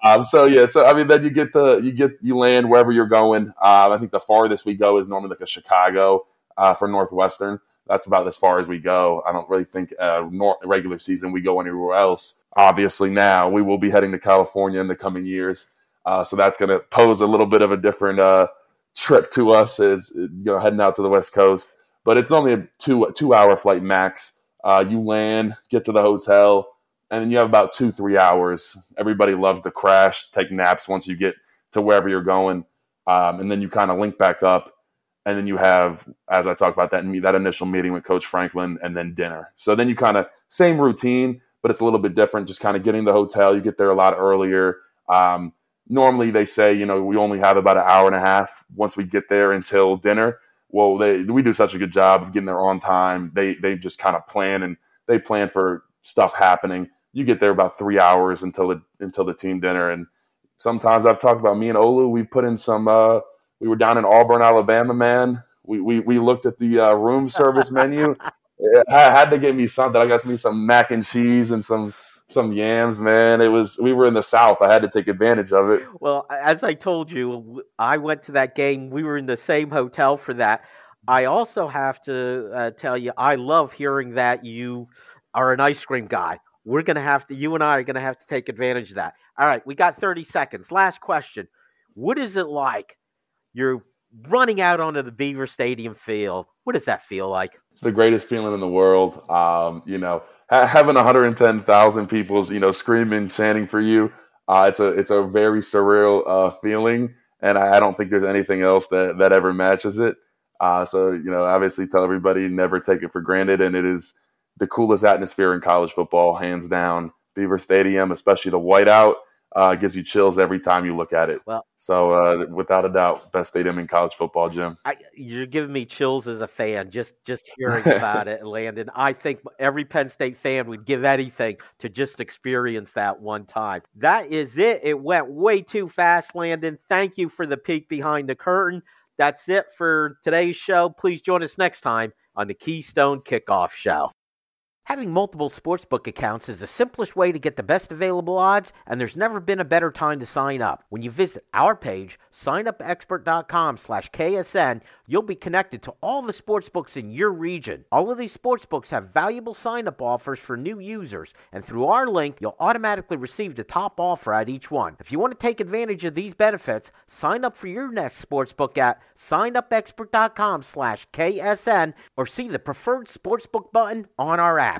Then you land wherever you're going. I think the farthest we go is normally like a Chicago for Northwestern. That's about as far as we go. I don't really think regular season we go anywhere else. Obviously, now we will be heading to California in the coming years, so that's going to pose a little bit of a different trip to us, as heading out to the West Coast. But it's only a 2-hour flight max. You land, get to the hotel, and then you have about 2-3 hours. Everybody loves to crash, take naps once you get to wherever you're going, and then you kind of link back up. And then you have, as I talked about, that initial meeting with Coach Franklin, and then dinner. So then you kind of, same routine, but it's a little bit different, just kind of getting the hotel. You get there a lot earlier. Normally they say, we only have about an hour and a half once we get there until dinner. Well, we do such a good job of getting there on time. They just kind of plan, and they plan for stuff happening. You get there about 3 hours until the team dinner. And sometimes I've talked about me and Olu, we put in some we were down in Auburn, Alabama, man. We looked at the room service menu. I had to get me something. I got me some mac and cheese and some yams, man. We were in the South. I had to take advantage of it. Well, as I told you, I went to that game. We were in the same hotel for that. I also have to tell you, I love hearing that you are an ice cream guy. You and I are going to have to take advantage of that. All right, we got 30 seconds. Last question. What is it like? You're running out onto the Beaver Stadium field. What does that feel like? It's the greatest feeling in the world. Having 110,000 people, screaming, chanting for you. It's a very surreal feeling, and I don't think there's anything else that ever matches it. So obviously, tell everybody never take it for granted, and it is the coolest atmosphere in college football, hands down. Beaver Stadium, especially the whiteout. Gives you chills every time you look at it. Well, so without a doubt, best stadium in college football, Jim. You're giving me chills as a fan just hearing about it, Landon. I think every Penn State fan would give anything to just experience that one time. That is it. It went way too fast, Landon. Thank you for the peek behind the curtain. That's it for today's show. Please join us next time on the Keystone Kickoff Show. Having multiple sportsbook accounts is the simplest way to get the best available odds, and there's never been a better time to sign up. When you visit our page, signupexpert.com/KSN, you'll be connected to all the sportsbooks in your region. All of these sportsbooks have valuable sign-up offers for new users, and through our link, you'll automatically receive the top offer at each one. If you want to take advantage of these benefits, sign up for your next sportsbook at signupexpert.com/KSN or see the preferred sportsbook button on our app.